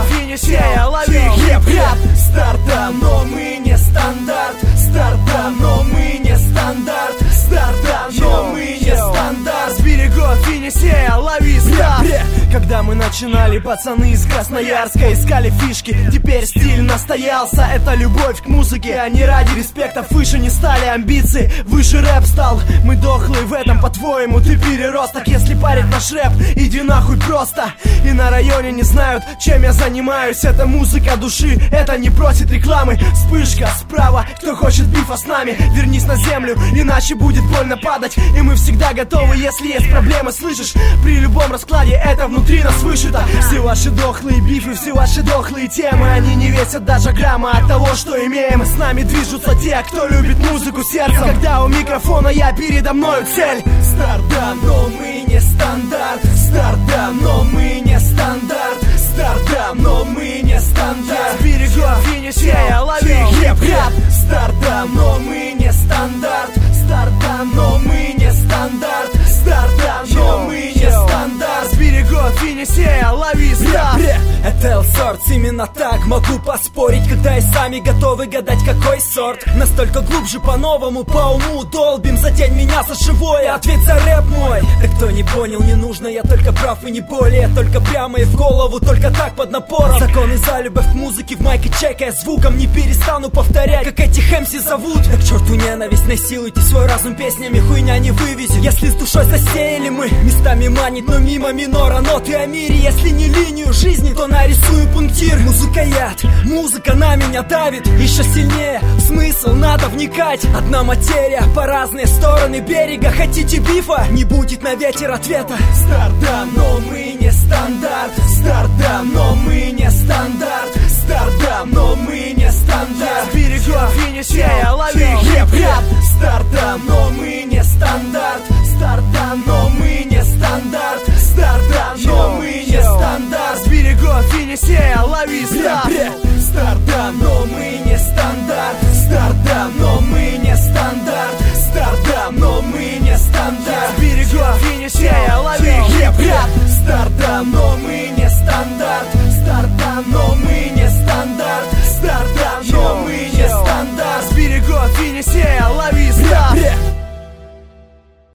Енисея, лови хип-хап. Стартап, но мы не стандарт. Стартап, но мы не стандарт. Стартап, но мы не стандарт. С берегов Енисея, лови старт. Когда мы начинали, пацаны из Красноярска искали фишки, теперь стиль настоялся. Это любовь к музыке, а не ради респекта. Выше не стали амбиции, выше рэп стал. Мы дохлые в этом, по-твоему, ты переросток. Если парить наш рэп, иди нахуй просто. И на районе не знают, чем я занимаюсь. Это музыка души, это не просит рекламы. Вспышка справа, кто хочет бифа с нами, вернись на землю, иначе будет больно падать. И мы всегда готовы, если есть проблемы, слышишь? При любом раскладе это внутри нас вышито. Все ваши дохлые бифы, все ваши дохлые темы, они не весят даже грамма от того, что имеем. С нами движутся те, кто любит музыку сердцем. Когда у микрофона я, передо мною цель. Стартап, но мы не стандарт. Стартап, но мы не стандарт. Стартап, но мы не стандарт. С берегов Енисея, лови хип-хап. Стартап, но мы не стандарт. Стартап, но мы не стандарт. Стартап, но мы не стандарт. С берегов Енисея, лови старт. Это L-Sorts, именно так могу поспорить, когда и сами готовы гадать, какой сорт. Настолько глубже, по-новому, по уму долбим. Задень меня за живое, ответь за рэп мой. Да кто не понял, не нужно, я только прав и не более. Только прямо и в голову, только так под напором. Законы за любовь к музыке в майке чекая звуком. Не перестану повторять, как этих MC зовут. Да к черту ненависть, насилуйте свой разум песнями, хуйня не вывезет. Если с душой засеяли мы, местами манит, но мимо минора ноты о мире. Если не линию жизни, то нарисую пунктир. Музыка яд, музыка на меня давит. Еще сильнее, в смысл надо вникать. Одна материя, по разные стороны берега. Хотите бифа? Не будет на ветер ответа. Стартап, но мы не стандарт. Стартап, но мы не стандарт.